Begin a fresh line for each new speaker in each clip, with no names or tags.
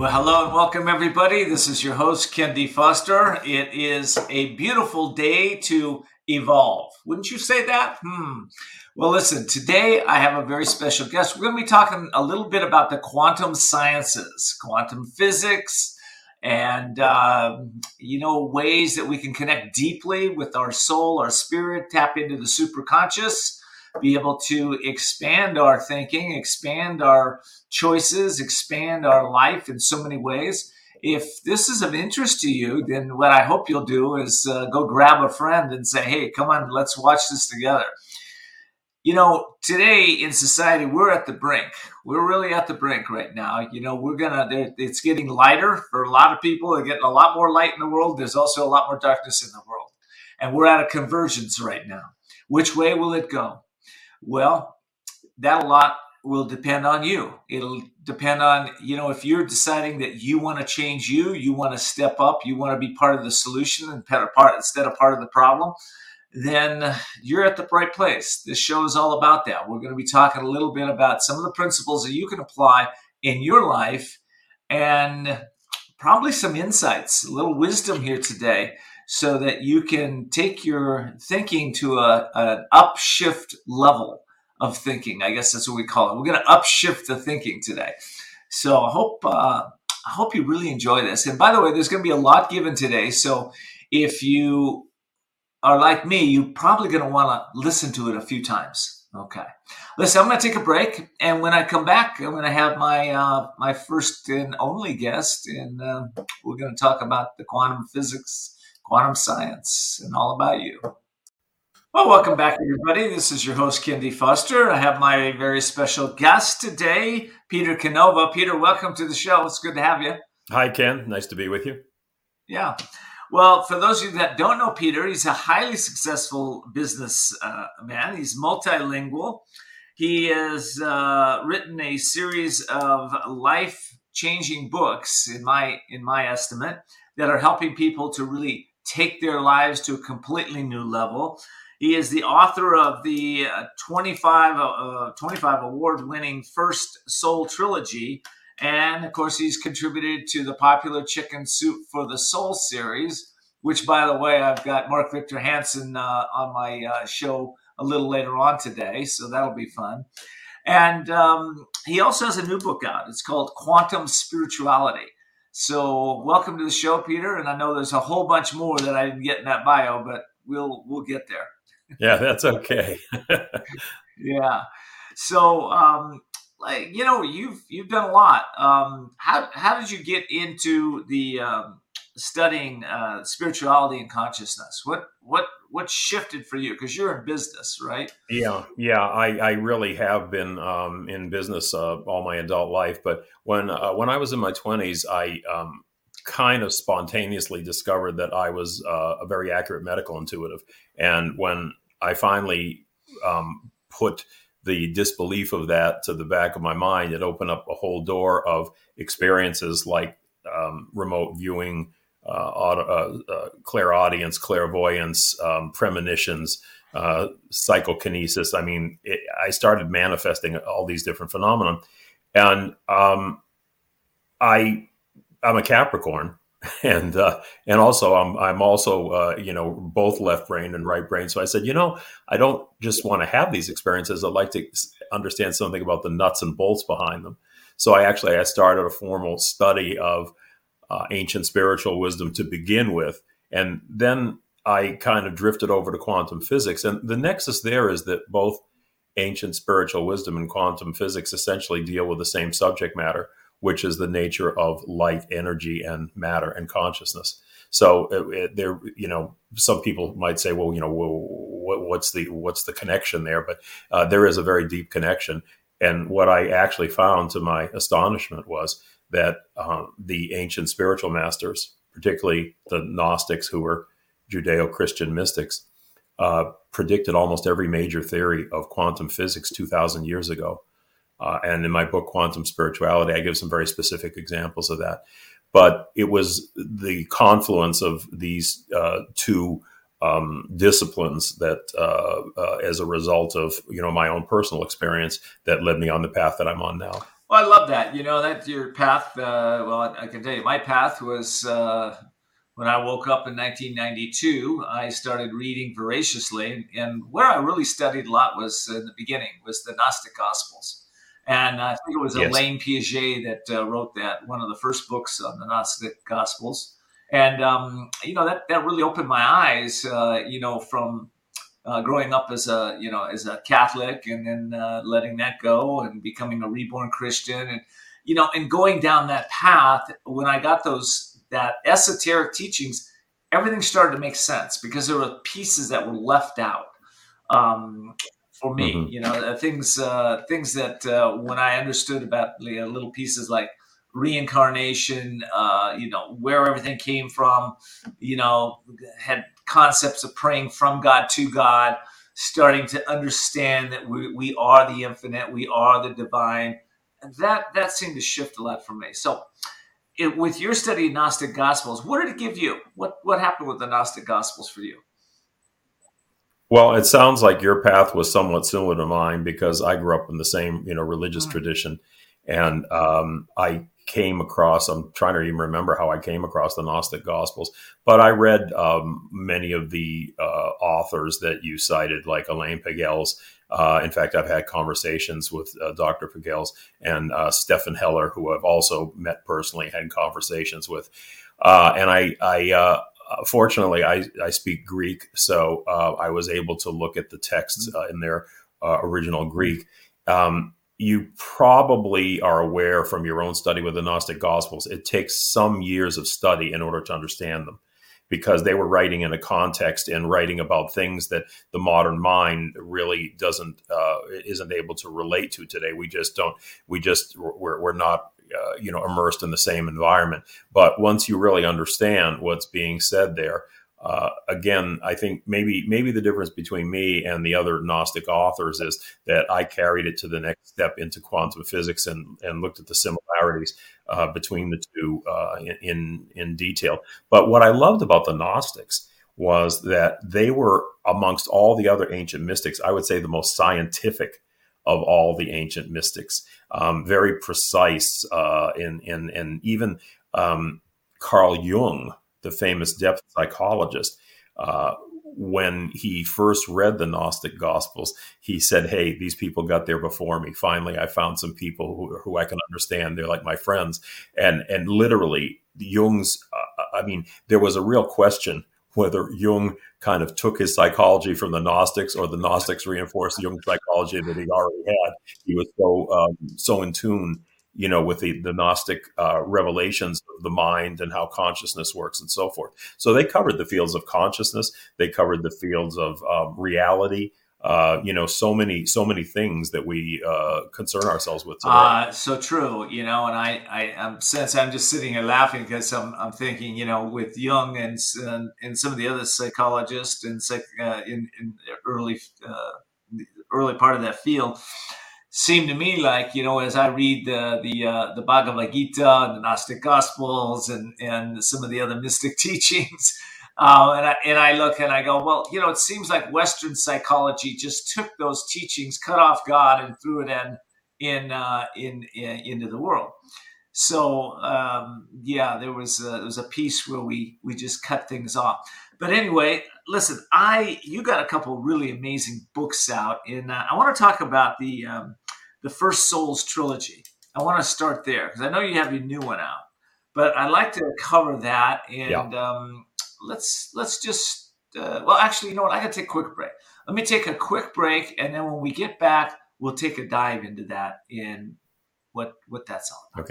Well, hello and welcome, everybody. This is your host, Ken D. Foster. It is a beautiful day to evolve. Wouldn't you say that? Well, listen, today I have a very special guest. We're going to be talking a little bit about the quantum sciences, quantum physics, and, ways that we can connect deeply with our soul, our spirit, tap into the superconscious, be able to expand our thinking, expand our choices, expand our life in so many ways. If this is of interest to you, then what I hope you'll do is go grab a friend and say, hey, come on, let's watch this together. You know, today in society, we're at the brink. We're really at the brink right now. You know, it's getting lighter for a lot of people. They're getting a lot more light in the world. There's also a lot more darkness in the world. And we're at a convergence right now. Which way will it go? Well, that a lot will depend on you. It'll depend on, if you're deciding that you want to change you want to step up, you want to be part of the solution and instead of part of the problem, then you're at the right place. This show is all about that. We're going to be talking a little bit about some of the principles that you can apply in your life and probably some insights, a little wisdom here today, so that you can take your thinking to an upshift level of thinking. I guess that's what we call it. We're going to upshift the thinking today. So I hope you really enjoy this. And by the way, there's going to be a lot given today. So if you are like me, you're probably going to want to listen to it a few times. Okay. Listen, I'm going to take a break. And when I come back, I'm going to have my first and only guest. And we're going to talk about the quantum physics, quantum science, and all about you. Well, welcome back, everybody. This is your host, Ken D. Foster. I have my very special guest today, Peter Canova. Peter, welcome to the show. It's good to have you.
Hi, Ken. Nice to be with you.
Yeah. Well, for those of you that don't know Peter, he's a highly successful business man. He's multilingual. He has written a series of life-changing books, in my estimate, that are helping people to really take their lives to a completely new level. He is the author of the 25 award-winning First Soul trilogy. And, of course, he's contributed to the popular Chicken Soup for the Soul series, which, by the way, I've got Mark Victor Hansen on my show a little later on today. So that'll be fun. And he also has a new book out. It's called Quantum Spirituality. So welcome to the show, Peter. And I know there's a whole bunch more that I didn't get in that bio, but we'll get there.
Yeah, that's okay.
Yeah. So, you've done a lot. How did you get into the studying spirituality and consciousness? What shifted for you? Because you're in business, right?
Yeah. I really have been in business all my adult life. But when I was in my 20s, I kind of spontaneously discovered that I was a very accurate medical intuitive. And when I finally put the disbelief of that to the back of my mind, it opened up a whole door of experiences like remote viewing, clairaudience, clairvoyance, premonitions, psychokinesis. I mean, I started manifesting all these different phenomena. And I'm a Capricorn, and also I'm also both left brain and right brain. So I said, I don't just want to have these experiences. I'd like to understand something about the nuts and bolts behind them. So I started a formal study of ancient spiritual wisdom to begin with, and then I kind of drifted over to quantum physics. And the nexus there is that both ancient spiritual wisdom and quantum physics essentially deal with the same subject matter, which is the nature of light, energy, and matter and consciousness. So there, some people might say, well, what's the connection there? But there is a very deep connection. And what I actually found, to my astonishment, was that the ancient spiritual masters, particularly the Gnostics, who were Judeo-Christian mystics, predicted almost every major theory of quantum physics 2,000 years ago. And in my book, Quantum Spirituality, I give some very specific examples of that. But it was the confluence of these two disciplines that, as a result of my own personal experience, that led me on the path that I'm on now.
Well, I love that. You know, that your path. Well, I can tell you, my path was when I woke up in 1992. I started reading voraciously, and where I really studied a lot was in the beginning was the Gnostic Gospels, and I think it was
Yes.
Elaine Piaget that wrote that one of the first books on the Gnostic Gospels, and you know that really opened my eyes. You know, from growing up as a Catholic, and then letting that go and becoming a reborn Christian, and and going down that path. When I got that esoteric teachings, everything started to make sense because there were pieces that were left out for me.
Hmm.
Things that when I understood about little pieces like reincarnation, where everything came from, had concepts of praying from God to God, starting to understand that we are the infinite, we are the divine. And that seemed to shift a lot for me. So with your study of Gnostic Gospels, what did it give you? What happened with the Gnostic Gospels for you?
Well, it sounds like your path was somewhat similar to mine because I grew up in the same, religious
Mm.
tradition, and I came across. I'm trying to even remember how I came across the Gnostic Gospels, but I read many of the authors that you cited, like Elaine Pagels. In fact, I've had conversations with Dr. Pagels and Stefan Heller, who I've also met personally, had conversations with, and I fortunately, I speak Greek, so I was able to look at the texts in their original Greek. You probably are aware from your own study with the Gnostic Gospels, it takes some years of study in order to understand them, because they were writing in a context and writing about things that the modern mind really isn't able to relate to today. We're not immersed in the same environment. But once you really understand what's being said there, again, I think maybe the difference between me and the other Gnostic authors is that I carried it to the next step into quantum physics and looked at the similarities between the two in detail. But what I loved about the Gnostics was that they were, amongst all the other ancient mystics, I would say the most scientific of all the ancient mystics, very precise, and even Carl Jung, the famous depth psychologist, when he first read the Gnostic Gospels, he said, "Hey, these people got there before me. Finally, I found some people who I can understand. They're like my friends." And literally, Jung's. There was a real question whether Jung kind of took his psychology from the Gnostics or the Gnostics reinforced Jung's psychology that he already had. He was so in tune, with the Gnostic revelations of the mind and how consciousness works and so forth. So they covered the fields of consciousness. They covered the fields of reality. So many things that we concern ourselves with today.
So true, and I'm since I'm just sitting here laughing because I'm thinking, with Jung and some of the other psychologists in the early part of that field, seemed to me like, as I read the Bhagavad Gita and the Gnostic Gospels and some of the other mystic teachings. And I look and I go, well, it seems like Western psychology just took those teachings, cut off God, and threw it into the world. So there was a piece where we just cut things off. But anyway, listen, you got a couple of really amazing books out, and I want to talk about the First Souls trilogy. I want to start there because I know you have your new one out, but I'd like to cover that. And let's just actually, you know what? I got to take a quick break. Let me take a quick break, and then when we get back, we'll take a dive into that in what that's all about.
Okay.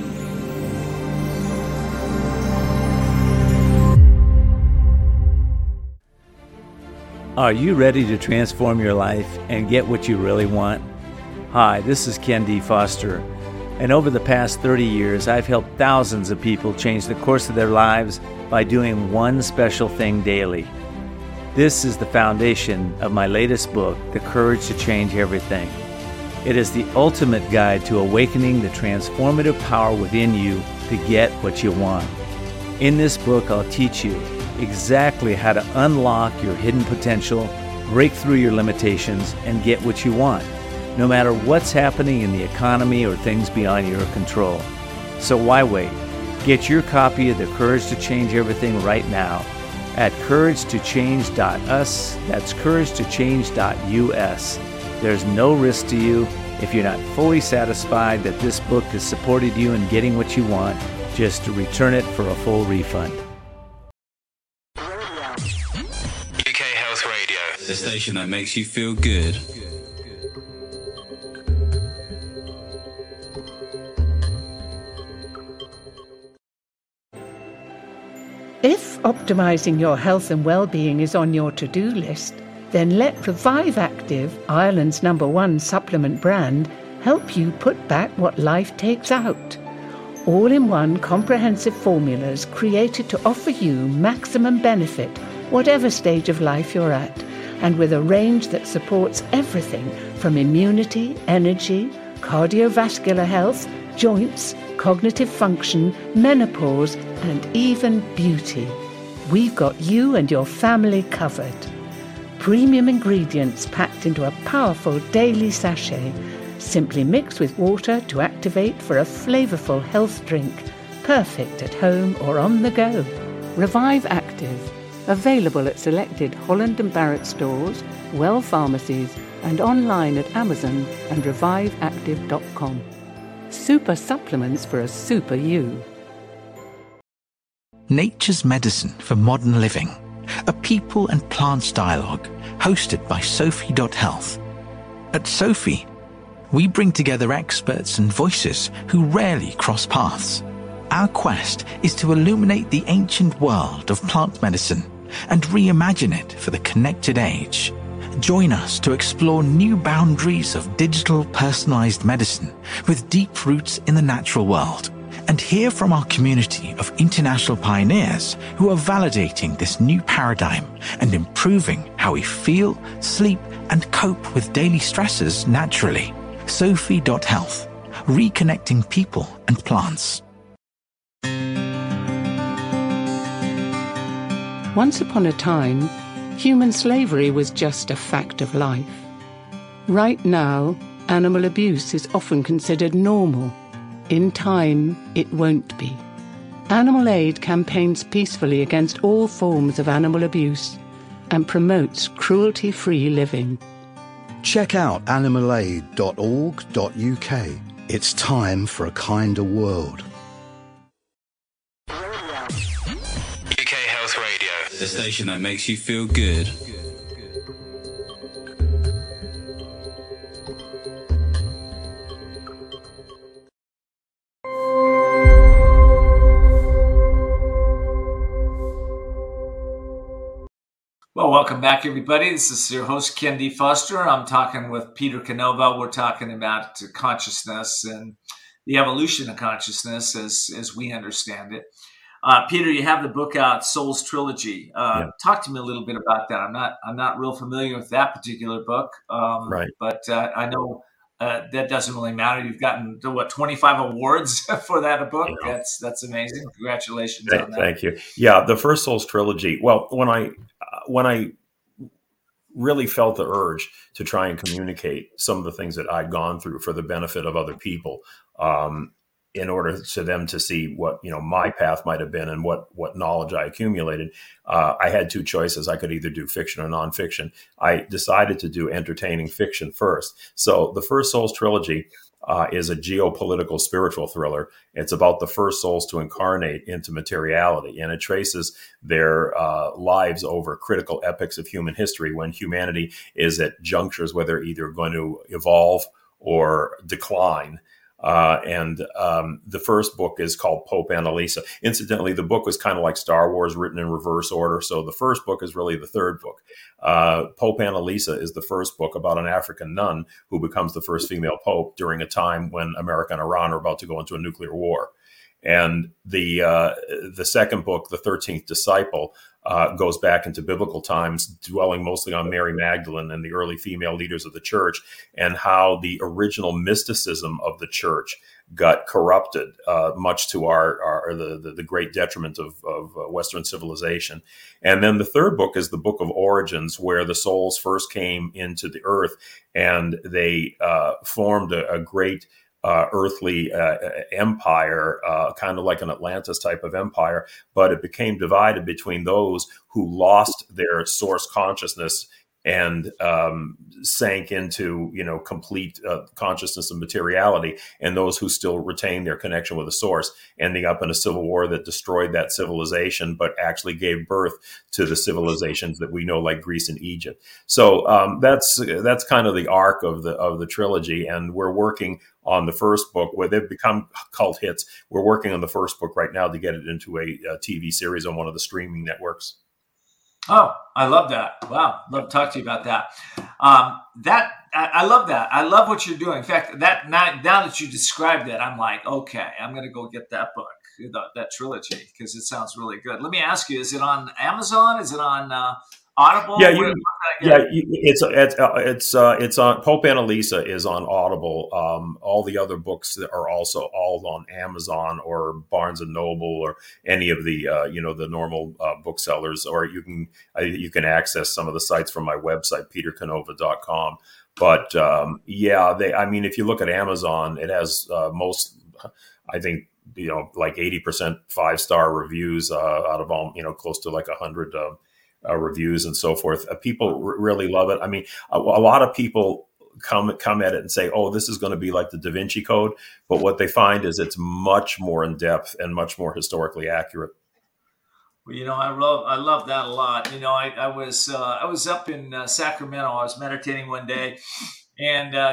Are you ready to transform your life and get what you really want? Hi, this is Ken D. Foster, and over the past 30 years, I've helped thousands of people change the course of their lives by doing one special thing daily. This is the foundation of my latest book, The Courage to Change Everything. It is the ultimate guide to awakening the transformative power within you to get what you want. In this book, I'll teach you exactly how to unlock your hidden potential, break through your limitations, and get what you want. no matter what's happening in the economy or things beyond your control. So why wait? Get your copy of The Courage to Change Everything right now at couragetochange.us. That's couragetochange.us. There's no risk to you. If you're not fully satisfied that this book has supported you in getting what you want, just return it for a full refund.
UK Health Radio, the station that makes you feel good.
If optimizing your health and well-being is on your to-do list, then let Revive Active, Ireland's #1 supplement brand, help you put back what life takes out. All-in-one comprehensive formulas created to offer you maximum benefit, whatever stage of life you're at, and with a range that supports everything from immunity, energy, cardiovascular health, joints, cognitive function, menopause, and even beauty. We've got you and your family covered. Premium ingredients packed into a powerful daily sachet. Simply mix with water to activate for a flavorful health drink. Perfect at home or on the go. Revive Active. Available at selected Holland & Barrett stores, Well pharmacies, and online at Amazon and reviveactive.com. Super supplements for a super you.
Nature's Medicine for Modern Living, a people and plants dialogue hosted by Sophie.health. At Sophie, we bring together experts and voices who rarely cross paths. Our quest is to illuminate the ancient world of plant medicine and reimagine it for the connected age. Join us to explore new boundaries of digital personalized medicine with deep roots in the natural world, and hear from our community of international pioneers who are validating this new paradigm and improving how we feel, sleep, and cope with daily stresses naturally. Sophie.health, reconnecting people and plants.
Once upon a time, human slavery was just a fact of life. Right now, animal abuse is often considered normal. In time, it won't be. Animal Aid campaigns peacefully against all forms of animal abuse and promotes cruelty-free living.
Check out animalaid.org.uk. It's time for a kinder world.
UK Health Radio, the station that makes you feel good.
Well, welcome back, everybody. This is your host, Ken D. Foster. I'm talking with Peter Canova. We're talking about consciousness and the evolution of consciousness as we understand it. Peter, you have the book out, Soul's Trilogy. Talk to me a little bit about that. I'm not real familiar with that particular book,
Right.
But I know that doesn't really matter. You've gotten 25 awards for that book.
Yeah.
That's amazing. Congratulations on that.
Thank you. Yeah, the first Soul's Trilogy. Well, when I really felt the urge to try and communicate some of the things that I'd gone through for the benefit of other people, in order for them to see what my path might have been and what knowledge I accumulated, I had two choices. I could either do fiction or nonfiction. I decided to do entertaining fiction first. So the first Soul's Trilogy is a geopolitical spiritual thriller. It's about the first souls to incarnate into materiality, and it traces their lives over critical epochs of human history when humanity is at junctures where they're either going to evolve or decline. The first book is called Pope Annalisa. Incidentally, the book was kind of like Star Wars, written in reverse order. So the first book is really the third book. Pope Annalisa is the first book about an African nun who becomes the first female pope during a time when America and Iran are about to go into a nuclear war. And the second book, The 13th Disciple, goes back into biblical times, dwelling mostly on Mary Magdalene and the early female leaders of the church, and how the original mysticism of the church got corrupted, much to the great detriment of Western civilization. And then the third book is the Book of Origins, where the souls first came into the earth, and they formed a great earthly empire, kind of like an Atlantis type of empire, but it became divided between those who lost their source consciousness and sank into, complete consciousness of materiality, and those who still retain their connection with the source, ending up in a civil war that destroyed that civilization, but actually gave birth to the civilizations that we know, like Greece and Egypt. So that's kind of the arc of the trilogy, and we're working on the first book, where they've become cult hits. We're working on the first book right now to get it into a TV series on one of the streaming networks.
Oh, I love that. Wow. Love to talk to you about that. I love that. I love what you're doing. In fact, now that you described it, I'm like, okay, I'm going to go get that book, that trilogy, because it sounds really good. Let me ask you, is it on Amazon? Is it on Audible?
It's on Pope Annalisa is on Audible. All the other books that are also all on Amazon or Barnes and Noble or any of the the normal booksellers, or you can access some of the sites from my website, petercanova.com. But if you look at Amazon, it has I think like 80% 5-star reviews out of all close to like 100. Reviews and so forth. People really love it. I mean, a lot of people come at it and say, "Oh, this is going to be like the Da Vinci Code," but what they find is it's much more in depth and much more historically accurate.
Well, I love that a lot. I was up in Sacramento. I was meditating one day, and I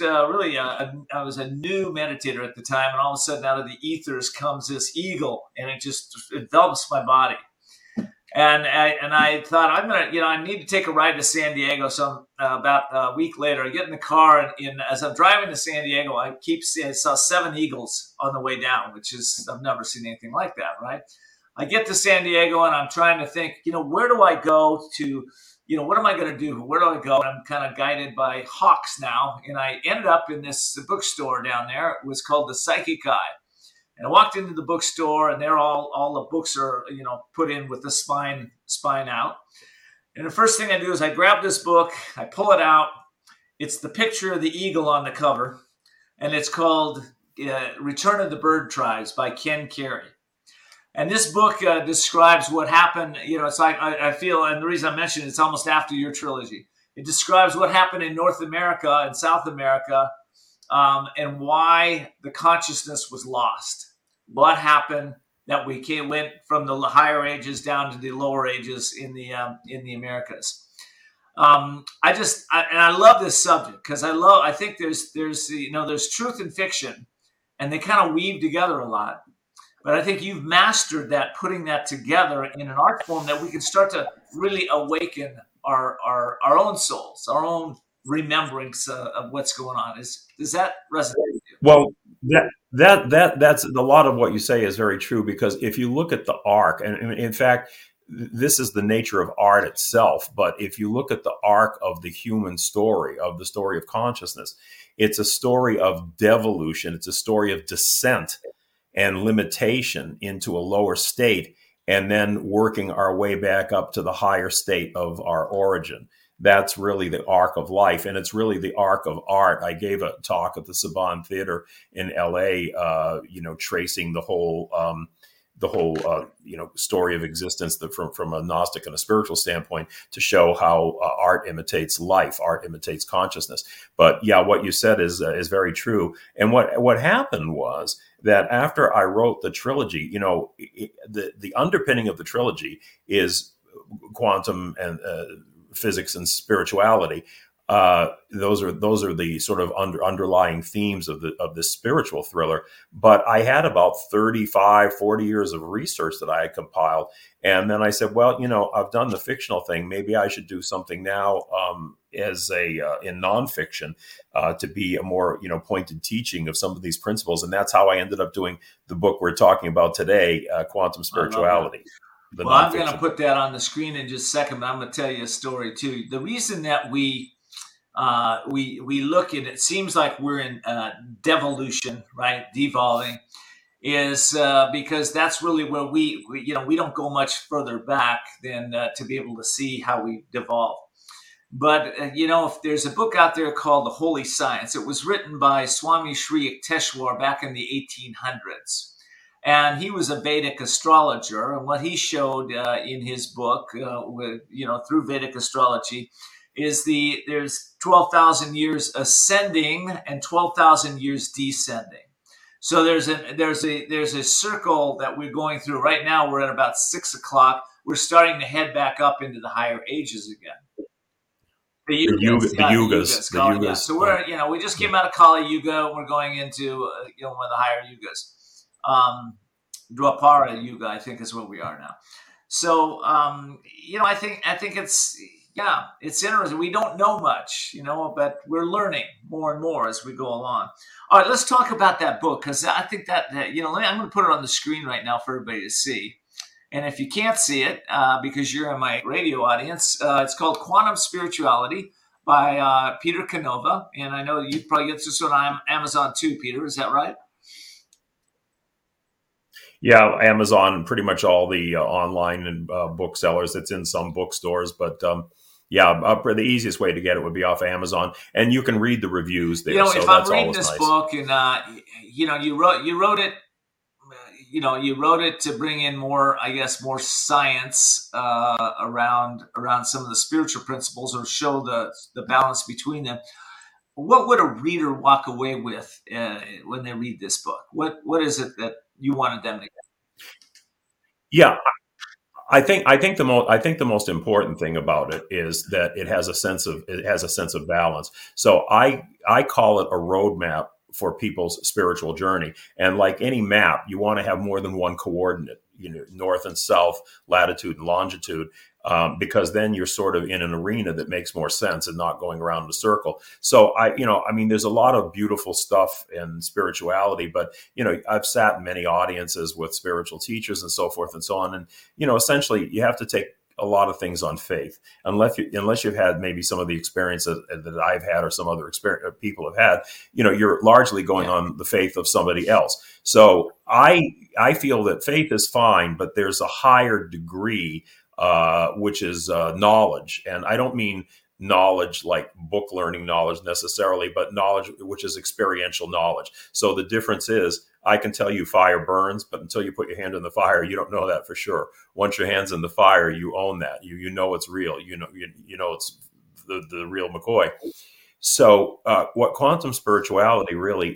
was a new meditator at the time, and all of a sudden, out of the ethers comes this eagle, and it just envelops my body. And I thought, I need to take a ride to San Diego. So about a week later, I get in the car, and as I'm driving to San Diego, I saw 7 eagles on the way down, which is, I've never seen anything like that, right? I get to San Diego, and I'm trying to think, where do I go to, what am I going to do? Where do I go? And I'm kind of guided by hawks now. And I ended up in this bookstore down there. It was called the Psychic Eye. And I walked into the bookstore, and there all the books are, put in with the spine out. And the first thing I do is I grab this book, I pull it out. It's the picture of the eagle on the cover, and it's called Return of the Bird Tribes by Ken Carey. And this book describes what happened. It's like I feel, and the reason I mention it, it's almost after your trilogy. It describes what happened in North America and South America, and why the consciousness was lost. What happened that we went from the higher ages down to the lower ages in the Americas. I love this subject because I think there's truth in fiction, and they kind of weave together a lot. But I think you've mastered that, putting that together in an art form that we can start to really awaken our own souls, our own remembrance of what's going on. Does that resonate with you?
Well, that's a lot of what you say is very true, because if you look at the arc, and in fact, this is the nature of art itself, but if you look at the arc of the human story, of the story of consciousness, it's a story of devolution. It's a story of descent and limitation into a lower state, and then working our way back up to the higher state of our origin. That's really the arc of life, and it's really the arc of art. I gave a talk at the Saban Theater in LA, tracing the whole story of existence from a Gnostic and a spiritual standpoint, to show how art imitates life, art imitates consciousness. But yeah, what you said is very true. And what happened was that after I wrote the trilogy, the underpinning of the trilogy is quantum and physics and spirituality. Those are the sort of underlying themes of this spiritual thriller. But I had about 35, 40 years of research that I had compiled. And then I said, well, I've done the fictional thing. Maybe I should do something now in nonfiction to be a more, pointed teaching of some of these principles. And that's how I ended up doing the book we're talking about today, Quantum Spirituality.
Well, I'm going to put that on the screen in just a second, but I'm going to tell you a story too. The reason that we look at it seems like we're in devolution, right? Devolving is because that's really where we don't go much further back than to be able to see how we devolve. But, if there's a book out there called The Holy Science, it was written by Swami Sri Yukteswar back in the 1800s. And he was a Vedic astrologer. And what he showed in his book, through Vedic astrology, is there's 12,000 years ascending and 12,000 years descending. So there's a circle that we're going through right now. We're at about 6 o'clock. We're starting to head back up into the higher ages again. The yugas. So we're, we just came out of Kali Yuga. We're going into, one of the higher yugas. Dwapara Yuga, I think, is where we are now. So, I think it's interesting. We don't know much, but we're learning more and more as we go along. All right, let's talk about that book, because I think that I'm going to put it on the screen right now for everybody to see. And if you can't see it, because you're in my radio audience, it's called Quantum Spirituality by Peter Canova. And I know you probably get this on Amazon too, Peter. Is that right?
Yeah, Amazon, pretty much all the online and booksellers. It's in some bookstores, but the easiest way to get it would be off Amazon, and you can read the reviews there.
If I'm reading this book, and you wrote it. You wrote it to bring in more science around some of the spiritual principles, or show the balance between them. What would a reader walk away with when they read this book? What is it that you wanted them to get?
Yeah, I think the most important thing about it is that it has a sense of balance. So I call it a roadmap for people's spiritual journey. And like any map, you want to have more than one coordinate, north and south, latitude and longitude, because then you're sort of in an arena that makes more sense and not going around in a circle. So there's a lot of beautiful stuff in spirituality, but, I've sat in many audiences with spiritual teachers and so forth and so on. And, essentially you have to take a lot of things on faith, unless you've had maybe some of the experiences that I've had or some other people have had. You're largely going on the faith of somebody else. So I feel that faith is fine, but there's a higher degree, which is knowledge, and I don't mean knowledge like book learning knowledge necessarily, but knowledge which is experiential knowledge. So the difference is, I can tell you fire burns, but until you put your hand in the fire, you don't know that for sure. Once your hand's in the fire, you own that. You know it's real. You know it's the real McCoy. So what quantum spirituality really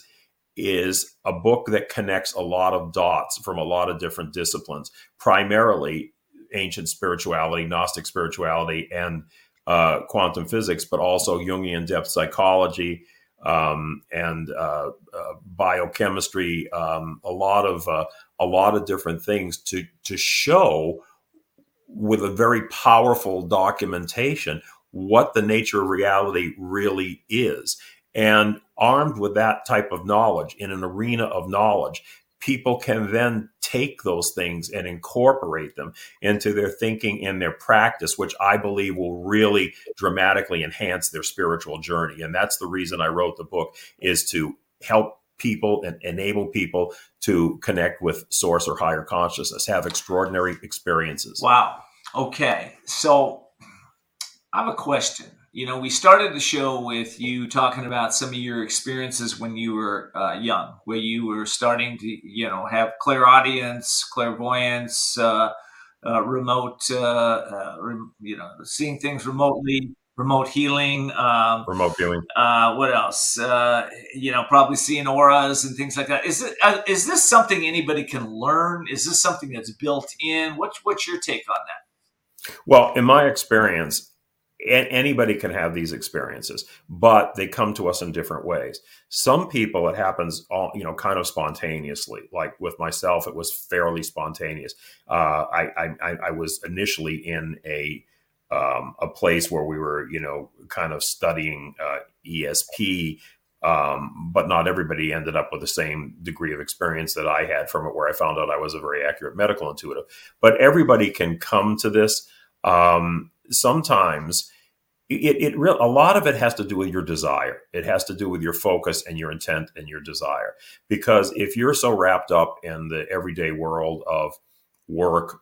is a book that connects a lot of dots from a lot of different disciplines, primarily ancient spirituality, Gnostic spirituality, and quantum physics, but also Jungian depth psychology, and biochemistry, a lot of different things to show with a very powerful documentation what the nature of reality really is. And armed with that type of knowledge in an arena of knowledge, people can then take those things and incorporate them into their thinking and their practice, which I believe will really dramatically enhance their spiritual journey. And that's the reason I wrote the book, is to help people and enable people to connect with source or higher consciousness, have extraordinary experiences.
Wow. Okay. So I have a question. We started the show with you talking about some of your experiences when you were young, where you were starting to, have clairaudience, clairvoyance, remote, seeing things remotely, remote healing,
remote viewing.
What else? Probably seeing auras and things like that. Is this something anybody can learn? Is this something that's built in? What's your take on that?
Well, in my experience, anybody can have these experiences, but they come to us in different ways. Some people, it happens, kind of spontaneously. Like with myself, it was fairly spontaneous. I was initially in a place where we were, kind of studying ESP But not everybody ended up with the same degree of experience that I had from it, where I found out I was a very accurate medical intuitive. But everybody can come to this. Sometimes a lot of it has to do with your desire. It has to do with your focus and your intent and your desire. Because if you're so wrapped up in the everyday world of work,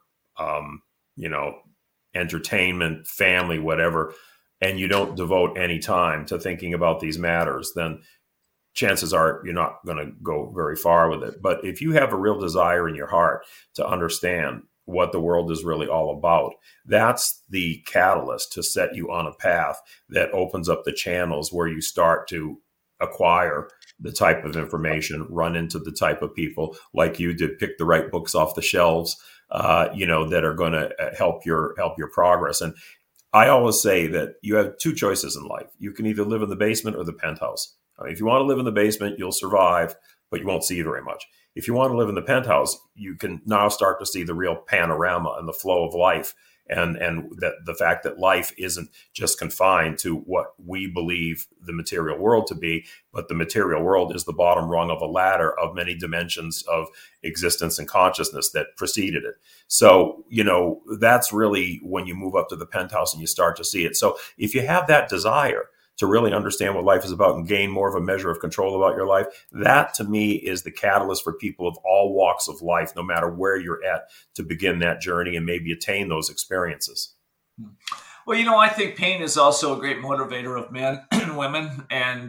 entertainment, family, whatever, and you don't devote any time to thinking about these matters, then chances are you're not going to go very far with it. But if you have a real desire in your heart to understand what the world is really all about, that's the catalyst to set you on a path that opens up the channels where you start to acquire the type of information, run into the type of people like you did, pick the right books off the shelves, that are going to help your progress. And I always say that you have two choices in life. You can either live in the basement or the penthouse. I mean, if you want to live in the basement, you'll survive, but you won't see very much. If you want to live in the penthouse, you can now start to see the real panorama and the flow of life, and that the fact that life isn't just confined to what we believe the material world to be, but the material world is the bottom rung of a ladder of many dimensions of existence and consciousness that preceded it. So, that's really when you move up to the penthouse and you start to see it. So if you have that desire to really understand what life is about and gain more of a measure of control about your life, that to me is the catalyst for people of all walks of life, no matter where you're at, to begin that journey and maybe attain those experiences.
Well, I think pain is also a great motivator of men and women. And,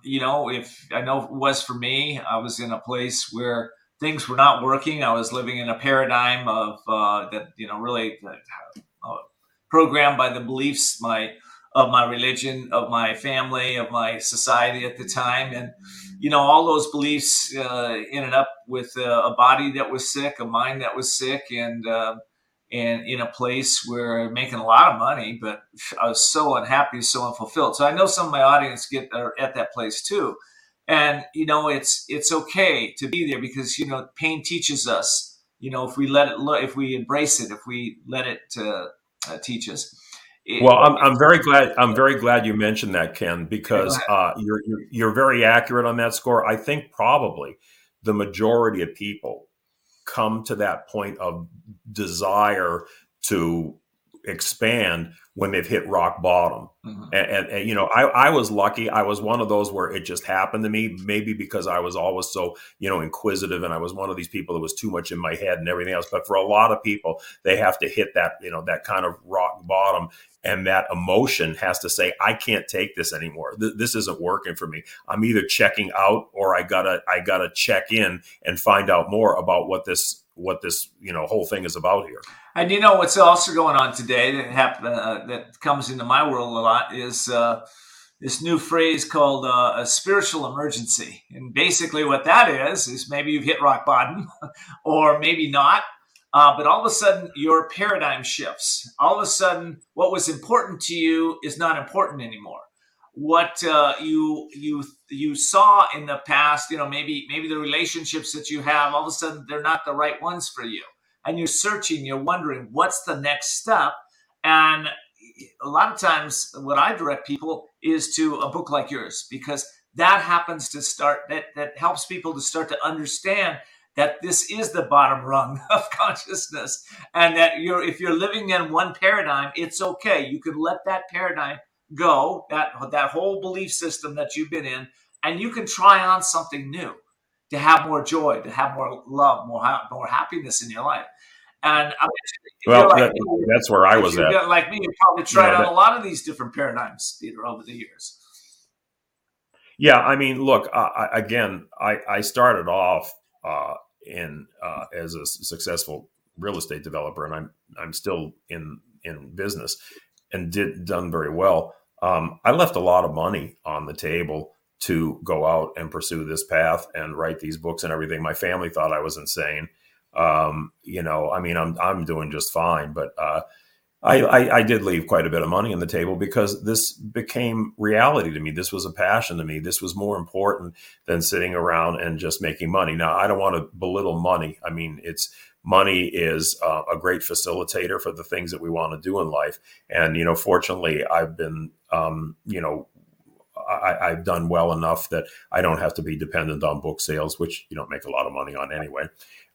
if I know it was for me, I was in a place where things were not working. I was living in a paradigm of really programmed by the beliefs of my religion, of my family, of my society at the time. And, all those beliefs ended up with a body that was sick, a mind that was sick, and in a place where I'm making a lot of money, but I was so unhappy, so unfulfilled. So I know some of my audience are at that place too. And, it's okay to be there because, pain teaches us, if we embrace it, if we let it teach us.
Well, I'm very glad you mentioned that, Ken, because you're very accurate on that score. I think probably the majority of people come to that point of desire to expand when they've hit rock bottom. Mm-hmm. And I was lucky. I was one of those where it just happened to me, maybe because I was always so, inquisitive, and I was one of these people that was too much in my head and everything else. But for a lot of people, they have to hit that, that kind of rock bottom. And that emotion has to say, I can't take this anymore. This isn't working for me. I'm either checking out or I gotta check in and find out more about what this whole thing is about here.
And what's also going on today that comes into my world a lot is this new phrase called a spiritual emergency. And basically what that is maybe you've hit rock bottom or maybe not. But all of a sudden, your paradigm shifts. All of a sudden, what was important to you is not important anymore. What you saw in the past, maybe the relationships that you have, all of a sudden, they're not the right ones for you. And you're searching, you're wondering, what's the next step? And a lot of times, what I direct people is to a book like yours, because that happens to start, that helps people to start to understand that this is the bottom rung of consciousness, and that if you're living in one paradigm, it's okay. You can let that paradigm go, that whole belief system that you've been in, and you can try on something new to have more joy, to have more love, more happiness in your life. And
that's where I was at.
Like me, you probably tried on a lot of these different paradigms, Peter, over the years.
Yeah, I mean, look, I started off as a successful real estate developer, and I'm still in business and done very well. I left a lot of money on the table to go out and pursue this path and write these books and everything. My family thought I was insane. I'm doing just fine, but I did leave quite a bit of money on the table because this became reality to me. This was a passion to me. This was more important than sitting around and just making money. Now, I don't want to belittle money. I mean, money is a great facilitator for the things that we want to do in life. And, fortunately, I've been, I've done well enough that I don't have to be dependent on book sales, which you don't make a lot of money on anyway.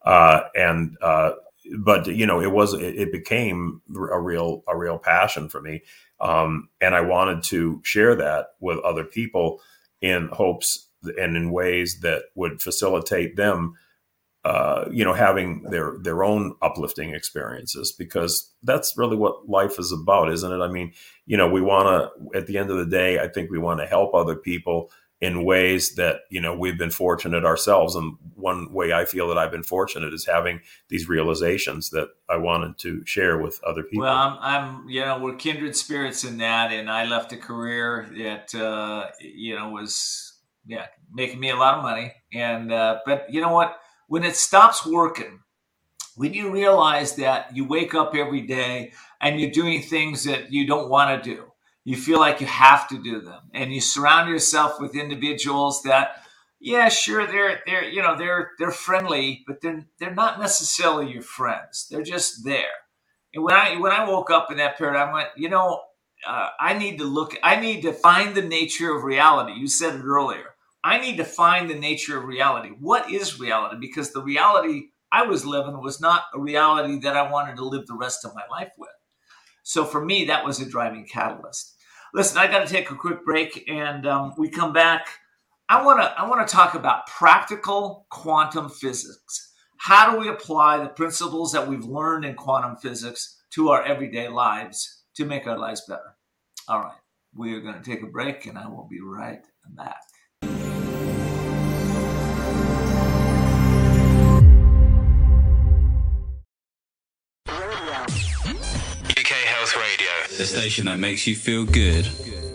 But it became a real passion for me. And I wanted to share that with other people in hopes and in ways that would facilitate them, having their own uplifting experiences, because that's really what life is about, isn't it? I mean, we want to, at the end of the day, I think we want to help other people in ways that, we've been fortunate ourselves. And one way I feel that I've been fortunate is having these realizations that I wanted to share with other people.
Well, I'm we're kindred spirits in that. And I left a career that, was, making me a lot of money. And, but you know what, when it stops working, when you realize that you wake up every day and you're doing things that you don't want to do, you feel like you have to do them, and you surround yourself with individuals that, sure, they're friendly, but they're not necessarily your friends. They're just there. And when I woke up in that period, I went, I need to find the nature of reality. You said it earlier. I need to find the nature of reality. What is reality? Because the reality I was living was not a reality that I wanted to live the rest of my life with. So for me, that was a driving catalyst. Listen, I got to take a quick break, and we come back. I want to talk about practical quantum physics. How do we apply the principles that we've learned in quantum physics to our everyday lives to make our lives better? All right, we are going to take a break, and I will be right back.
The station that makes you feel good.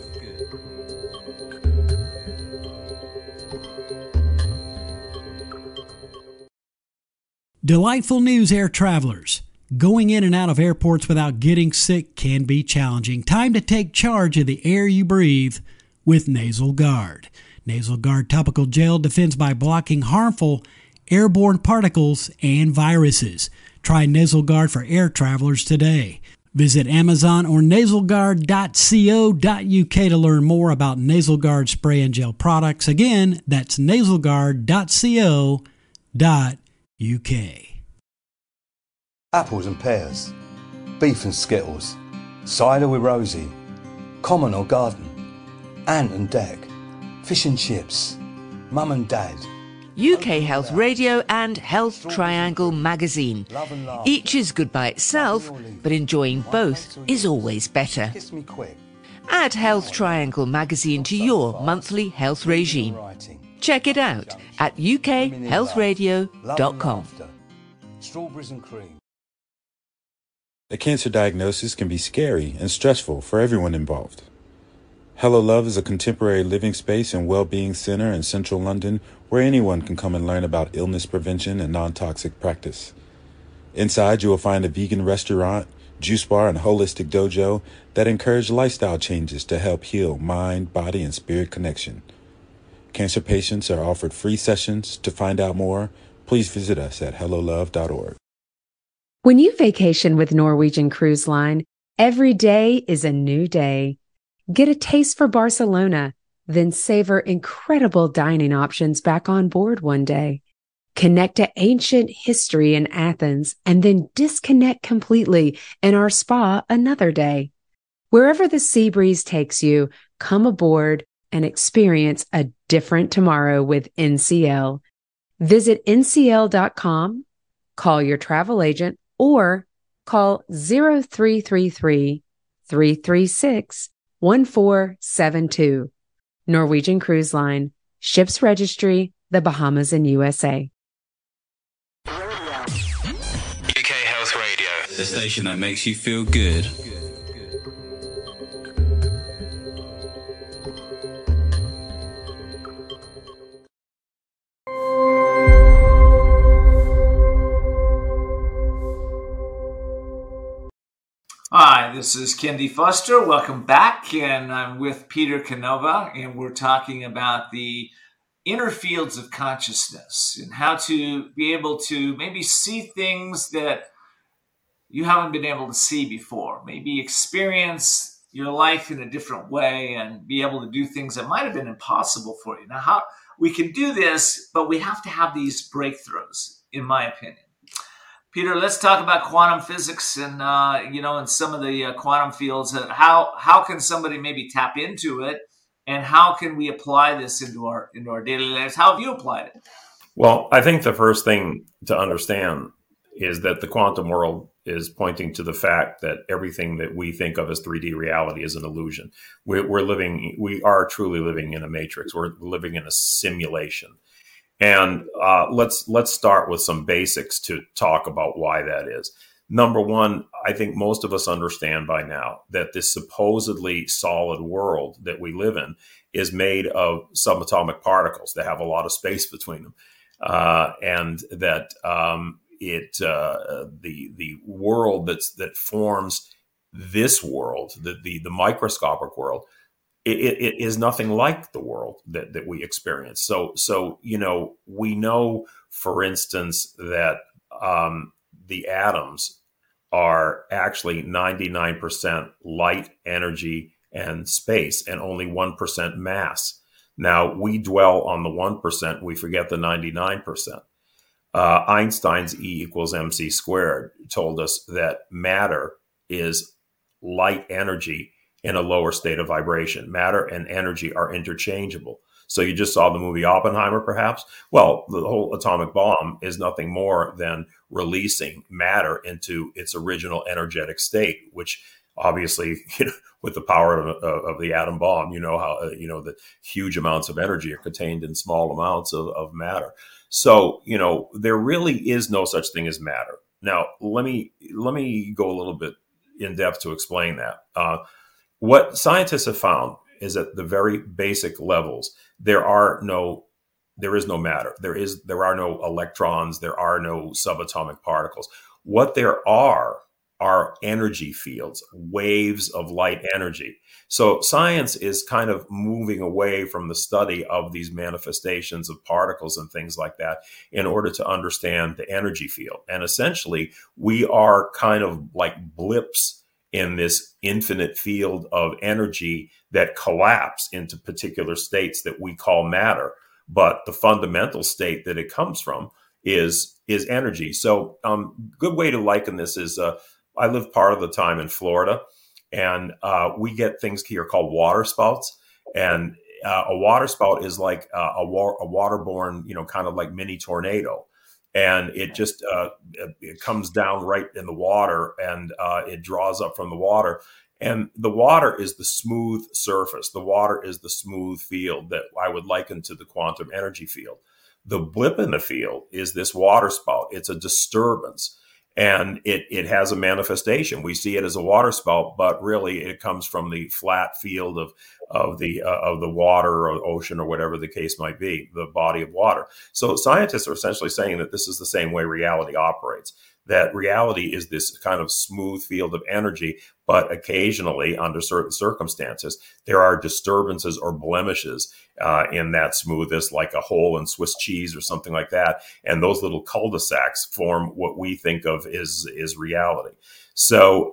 Delightful news, air travelers. Going in and out of airports without getting sick can be challenging. Time to take charge of the air you breathe with Nasal Guard. Nasal Guard topical gel defends by blocking harmful airborne particles and viruses. Try Nasal Guard for air travelers today. Visit Amazon or nasalguard.co.uk to learn more about Nasal Guard spray and gel products. Again, that's nasalguard.co.uk.
Apples and pears, beef and skittles, cider with Rosie, common or garden, ant and deck, fish and chips, mum and dad.
UK Health Radio and Health Triangle magazine. Each is good by itself, but enjoying both is always better. Add Health Triangle magazine to your monthly health regime. Check it out at ukhealthradio.com.
Strawberries and cream.
A cancer diagnosis can be scary and stressful for everyone involved. Hello Love is a contemporary living space and well-being center in central London where anyone can come and learn about illness prevention and non-toxic practice. Inside, you will find a vegan restaurant, juice bar, and holistic dojo that encourage lifestyle changes to help heal mind, body, and spirit connection. Cancer patients are offered free sessions. To find out more, please visit us at hellolove.org.
When you vacation with Norwegian Cruise Line, every day is a new day. Get a taste for Barcelona, then savor incredible dining options back on board one day. Connect to ancient history in Athens and then disconnect completely in our spa another day. Wherever the sea breeze takes you, come aboard and experience a different tomorrow with NCL. Visit ncl.com, call your travel agent, or call 0333 336 1472. Norwegian Cruise Line. Ships Registry, the Bahamas and USA.
UK Health Radio, the station that makes you feel good.
Hi, this is Ken D. Foster. Welcome back, and I'm with Peter Canova, and we're talking about the inner fields of consciousness and how to be able to maybe see things that you haven't been able to see before, maybe experience, your life in a different way and be able to do things that might have been impossible for you. Now, how we can do this, but we have to have these breakthroughs, in my opinion. Peter, let's talk about quantum physics and, in some of the quantum fields. How can somebody maybe tap into it, and how can we apply this into our daily lives? How have you applied it?
Well, I think the first thing to understand is that the quantum world is pointing to the fact that everything that we think of as 3D reality is an illusion. We are truly living in a matrix. We're living in a simulation. And let's start with some basics to talk about why that is. Number one, I think most of us understand by now that this supposedly solid world that we live in is made of subatomic particles that have a lot of space between them, and that the world that forms this world, the microscopic world, it is nothing like the world that we experience. So we know, for instance, that the atoms are actually 99% light, energy, and space, and only 1% mass. Now, we dwell on the 1%, we forget the 99%. Einstein's E equals mc squared told us that matter is light energy in a lower state of vibration. Matter and energy are interchangeable. So you just saw the movie Oppenheimer, perhaps? Well, the whole atomic bomb is nothing more than releasing matter into its original energetic state, which obviously, with the power of the atom bomb, how, the huge amounts of energy are contained in small amounts of matter. So, there really is no such thing as matter. Now, let me go a little bit in depth to explain that. What scientists have found is at the very basic levels, there is no matter. There are no electrons. There are no subatomic particles. What there are energy fields, waves of light energy. So science is kind of moving away from the study of these manifestations of particles and things like that in order to understand the energy field. And essentially, we are kind of like blips in this infinite field of energy that collapse into particular states that we call matter. But the fundamental state that it comes from is energy. So good way to liken this is I live part of the time in Florida, and we get things here called water spouts. And a water spout is like a waterborne, kind of like mini tornado. And it just it comes down right in the water, and it draws up from the water. And the water is the smooth surface. The water is the smooth field that I would liken to the quantum energy field. The blip in the field is this water spout. It's a disturbance. And it has a manifestation. We see it as a water spout, but really it comes from the flat field of the water or ocean or whatever the case might be, the body of water. So scientists are essentially saying that this is the same way reality operates. That reality is this kind of smooth field of energy, but occasionally, under certain circumstances, there are disturbances or blemishes in that smoothness, like a hole in Swiss cheese or something like that. And those little cul-de-sacs form what we think of is reality. So,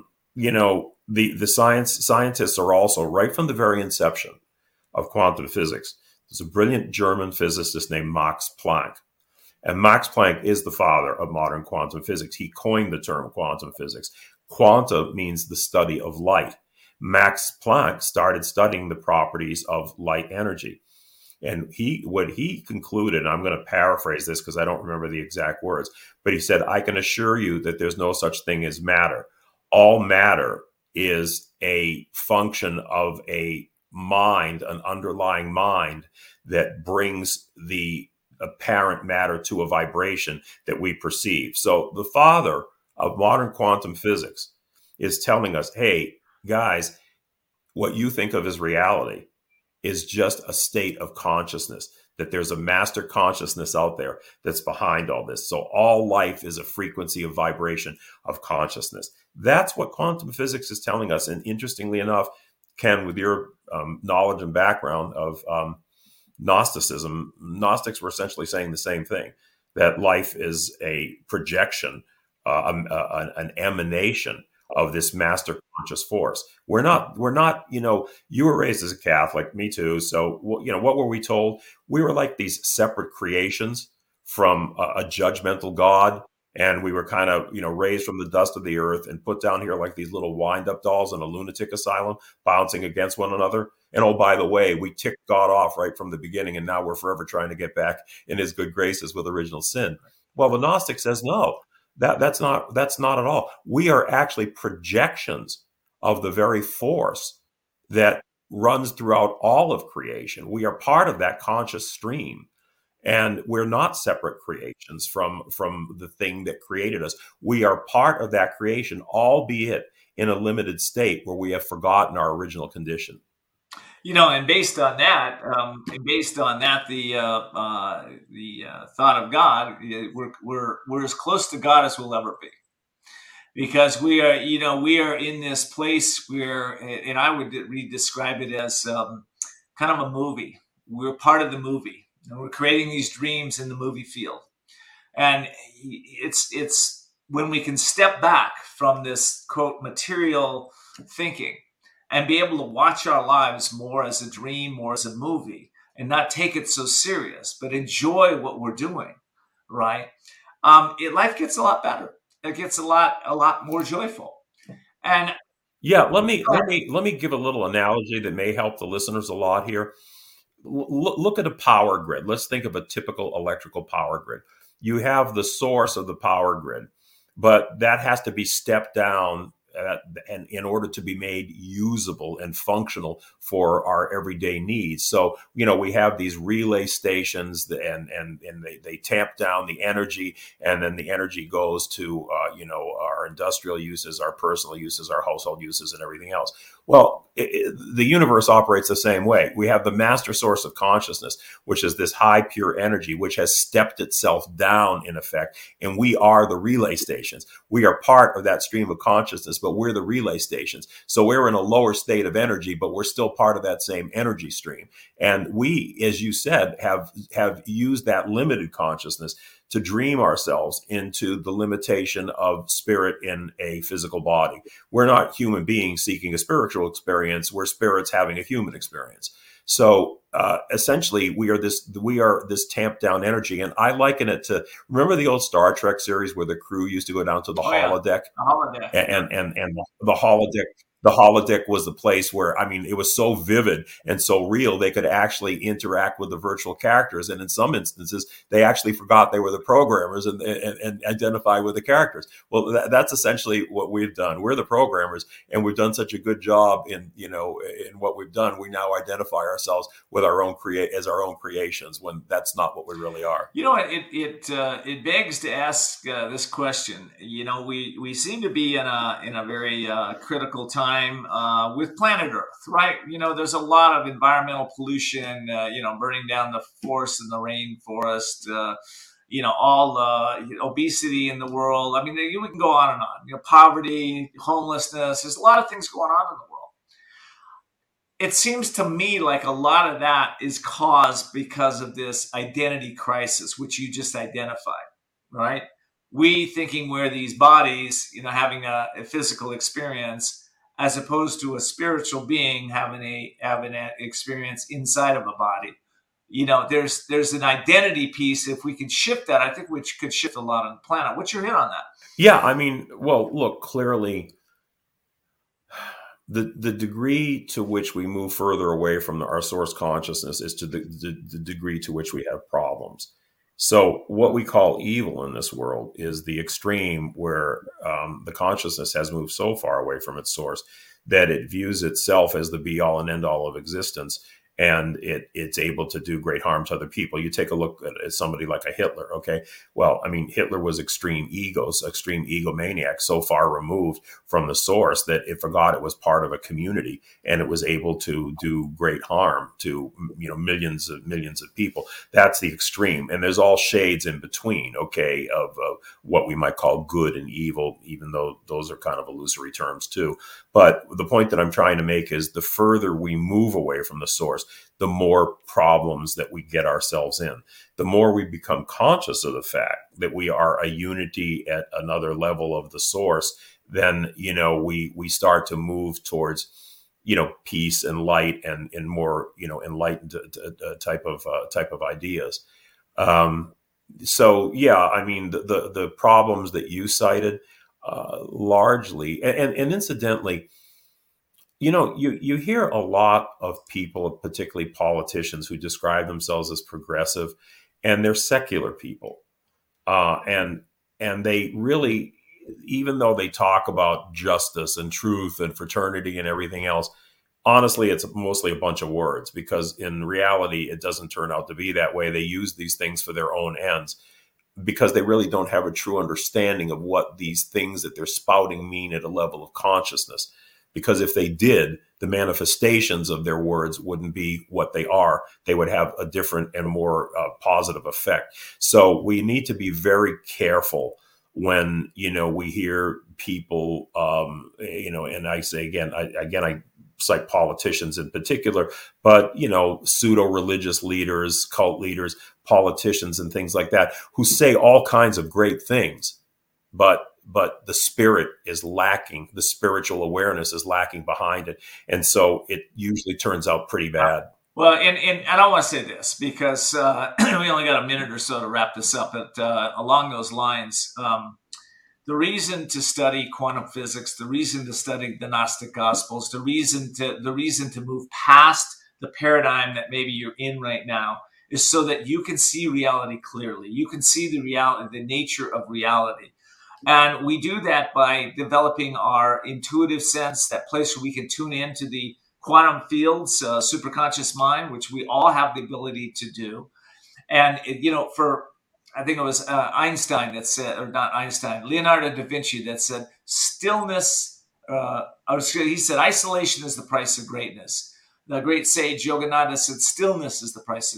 the scientists are also, right from the very inception of quantum physics, there's a brilliant German physicist named Max Planck. And Max Planck is the father of modern quantum physics. He coined the term quantum physics. Quanta means the study of light. Max Planck started studying the properties of light energy. And what he concluded, and I'm going to paraphrase this because I don't remember the exact words, but he said, I can assure you that there's no such thing as matter. All matter is a function of a mind, an underlying mind that brings the apparent matter to a vibration that we perceive. So the father of modern quantum physics is telling us, hey, guys, what you think of as reality is just a state of consciousness, that there's a master consciousness out there that's behind all this. So all life is a frequency of vibration of consciousness. That's what quantum physics is telling us. And interestingly enough, Ken, with your knowledge and background of Gnosticism, Gnostics were essentially saying the same thing, that life is a projection, an emanation of this master conscious force. We're not, you were raised as a Catholic, me too. So, what were we told? We were like these separate creations from a judgmental God. And we were kind of, raised from the dust of the earth and put down here like these little wind-up dolls in a lunatic asylum, bouncing against one another. And oh, by the way, we ticked God off right from the beginning, and now we're forever trying to get back in his good graces with original sin. Well, the Gnostic says, no, that's not at all. We are actually projections of the very force that runs throughout all of creation. We are part of that conscious stream. And we're not separate creations from the thing that created us. We are part of that creation, albeit in a limited state where we have forgotten our original condition.
And based on that, the thought of God, we're as close to God as we'll ever be, because we are in this place where, and I would describe it as kind of a movie. We're part of the movie. We're creating these dreams in the movie field. And it's when we can step back from this, quote, material thinking and be able to watch our lives more as a dream, more as a movie, and not take it so serious, but enjoy what we're doing, right? Life gets a lot better. It gets a lot more joyful. And
yeah, let me give a little analogy that may help the listeners a lot here. Look at a power grid. Let's think of a typical electrical power grid. You have the source of the power grid, but that has to be stepped down and in order to be made usable and functional for our everyday needs. So, we have these relay stations and they tamp down the energy, and then the energy goes to, our industrial uses, our personal uses, our household uses, and everything else. Well, the universe operates the same way. We have the master source of consciousness, which is this high pure energy, which has stepped itself down in effect. And we are the relay stations. We are part of that stream of consciousness, but we're the relay stations. So we're in a lower state of energy, but we're still part of that same energy stream. And we, as you said, have used that limited consciousness to dream ourselves into the limitation of spirit in a physical body. We're not human beings seeking a spiritual experience. We're spirits having a human experience. So essentially, we are this tamped down energy, and I liken it to, remember the old Star Trek series where the crew used to go down to the holodeck, and the holodeck. The holodeck was the place where, it was so vivid and so real, they could actually interact with the virtual characters. And in some instances, they actually forgot they were the programmers and identify with the characters. Well, that's essentially what we've done. We're the programmers, and we've done such a good job in what we've done. We now identify ourselves with our own creations, when that's not what we really are.
It begs to ask this question. We seem to be in a very critical time with planet Earth, right? There's a lot of environmental pollution, burning down the forest and the rainforest, all the obesity in the world. We can go on and on. Poverty, homelessness. There's a lot of things going on in the world. It seems to me like a lot of that is caused because of this identity crisis, which you just identified, right? We thinking we're these bodies, having a physical experience, as opposed to a spiritual being having an experience inside of a body. There's an identity piece. If we can shift that, I think we could shift a lot on the planet. What's your hit on that?
Yeah, well, look, clearly the degree to which we move further away from our source consciousness is to the degree to which we have problems. So what we call evil in this world is the extreme where the consciousness has moved so far away from its source that it views itself as the be-all and end-all of existence, and it's able to do great harm to other people. You take a look at somebody like a Hitler, okay? Well, Hitler was extreme egomaniac, so far removed from the source that it forgot it was part of a community, and it was able to do great harm to millions of people. That's the extreme, and there's all shades in between, okay, of what we might call good and evil, even though those are kind of illusory terms too. But the point that I'm trying to make is the further we move away from the source, the more problems that we get ourselves in. The more we become conscious of the fact that we are a unity at another level of the source, then, we start to move towards, peace and light and more, enlightened type of ideas. So yeah, I mean, the problems that you cited, largely, and incidentally, you hear a lot of people, particularly politicians, who describe themselves as progressive, and they're secular people, and they really, even though they talk about justice and truth and fraternity and everything else, honestly, it's mostly a bunch of words, because in reality, it doesn't turn out to be that way. They use these things for their own ends, because they really don't have a true understanding of what these things that they're spouting mean at a level of consciousness. Because if they did, the manifestations of their words wouldn't be what they are. They would have a different and more positive effect. So we need to be very careful when, we hear people, and I say again, I cite politicians in particular, but, pseudo-religious leaders, cult leaders, politicians and things like that, who say all kinds of great things, but the spirit is lacking. The spiritual awareness is lacking behind it. And so it usually turns out pretty bad.
Well, and I want to say this because we only got a minute or so to wrap this up. But along those lines, the reason to study quantum physics, the reason to study the Gnostic Gospels, the reason to move past the paradigm that maybe you're in right now is so that you can see reality clearly. You can see the nature of reality. And we do that by developing our intuitive sense, that place where we can tune into the quantum fields, superconscious mind, which we all have the ability to do. And, I think it was Einstein that said, or not Einstein, Leonardo da Vinci that said, stillness, he said, isolation is the price of greatness. The great sage Yogananda said, stillness is the price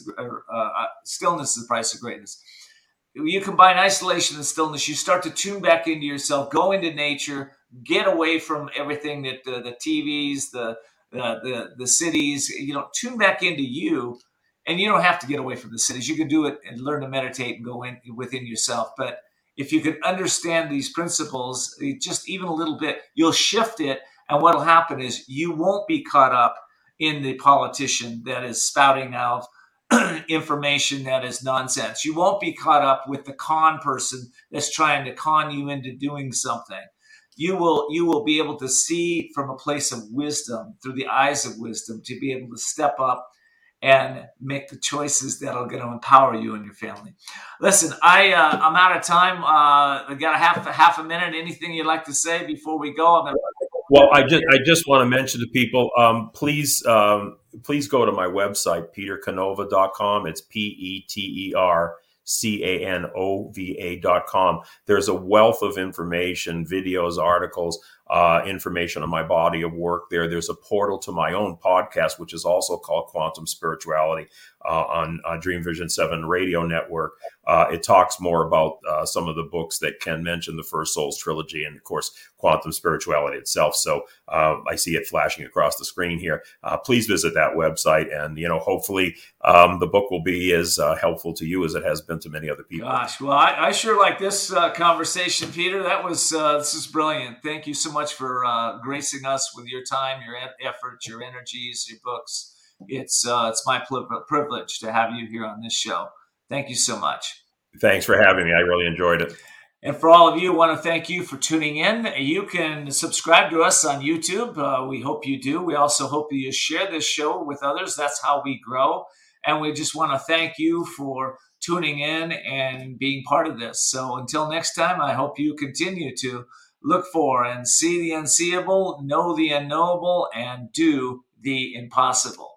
of greatness. You combine isolation and stillness, you start to tune back into yourself, go into nature, get away from everything that the TVs, the cities, tune back into you. And you don't have to get away from the cities. You can do it and learn to meditate and go in within yourself. But if you can understand these principles, just even a little bit, you'll shift it. And what'll happen is you won't be caught up in the politician that is spouting out information that is nonsense. You won't be caught up with the con person that's trying to con you into doing something. You will be able to see from a place of wisdom, through the eyes of wisdom, to be able to step up and make the choices that are going to empower you and your family. Listen, I'm out of time. I got a half a minute. Anything you'd like to say before we go?
Well, I just want to mention to people, please go to my website, petercanova.com. It's PeterCanova.com. There's a wealth of information, videos, articles, information on my body of work there. There's a portal to my own podcast, which is also called Quantum Spirituality, on Dream Vision 7 radio network. It talks more about some of the books that Ken mentioned, the First Souls trilogy, and of course, Quantum Spirituality itself. So I see it flashing across the screen here. Please visit that website, and hopefully the book will be as helpful to you as it has been to many other people.
Gosh, well, I sure like this conversation, Peter. This is brilliant. Thank you so much for gracing us with your time, your efforts, your energies, your books. It's my privilege to have you here on this show. Thank you so much.
Thanks for having me. I really enjoyed it.
And for all of you, I want to thank you for tuning in. You can subscribe to us on YouTube. We hope you do. We also hope you share this show with others. That's how we grow. And we just want to thank you for tuning in and being part of this. So until next time, I hope you continue to look for and see the unseeable, know the unknowable, and do the impossible.